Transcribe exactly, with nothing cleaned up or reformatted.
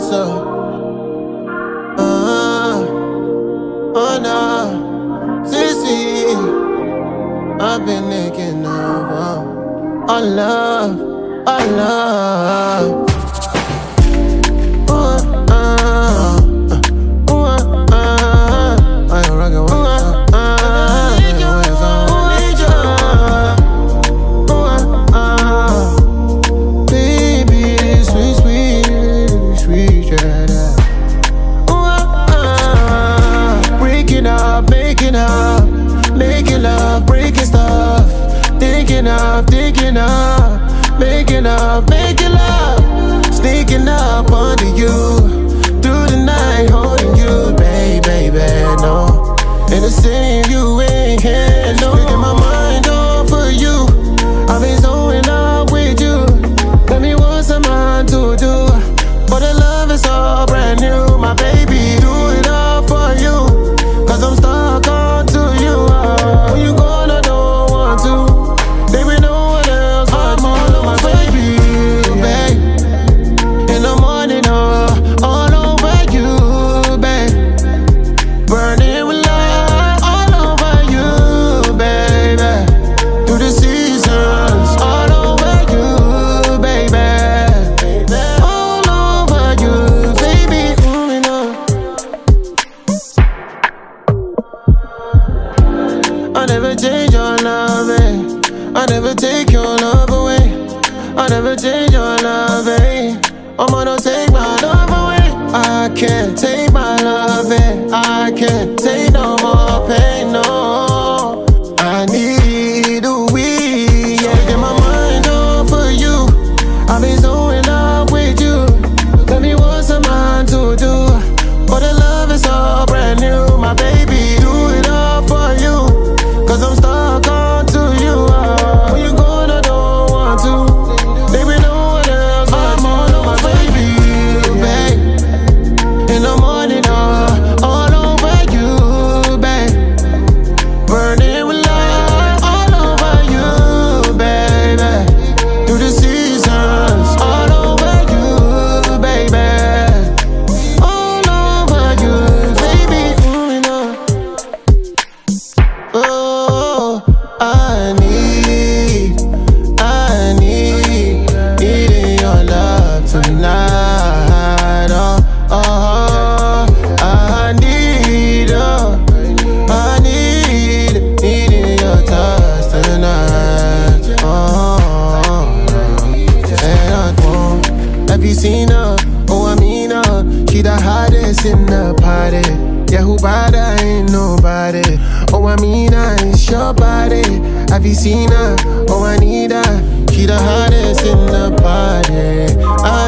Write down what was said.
so. Uh, oh no, Sissy, I've been thinking of uh, our love, our love. Uh, uh, uh, uh, uh, I don't rock it, uh, uh, uh, need you, need you, uh, uh, baby, sweet, sweet, sweet, yeah. Breaking up, making up, making love, breaking stuff. Thinking of, thinking of, making up, making love. Sneaking up under you, through the night, holding you, baby, baby, no. And the same you ain't here, no. Taking my mind off for you. I've been so in love with you. Tell me what's a man to do, but the love is all brand new, my baby. Do it all for you. Cause I'm stuck on to you. uh, When you gone, I don't want to. Baby, no one else but more of my baby, babe. In the morning, uh, all over you, babe. Burning with love, all over you, baby. Through the seasons, all over you, baby. All over you, baby. Ooh, you know. I never change your love, eh? I never take your love away. I never change your love, eh? I'ma don't take my love away. I can't take my love, eh? I can't take no more pain, no. I need a we, yeah. Get my mind off for you. I've been so in love with you. Tell me what's a man to do, but the love is all brand new, my baby. Do it all for you. Cause I'm stuck on to you. uh, When you gone, I don't want to. Baby, no one else but more of my baby, babe. In the morning, uh, all over you, babe. Burning with love, all over you, baby. Through the seasons, all over you, baby. All over you, baby. Ooh, you know. Oh, I need, I need, needing your love tonight. Oh, oh, I need, oh, I need, needing your touch tonight. Oh, and I won't. Have you seen her? Oh, I mean her. She the hottest in the party. Yeah, who bada ain't nobody. Oh, I mean her, it's your body. Have you seen her? Oh, I need her. She the hottest in the party. I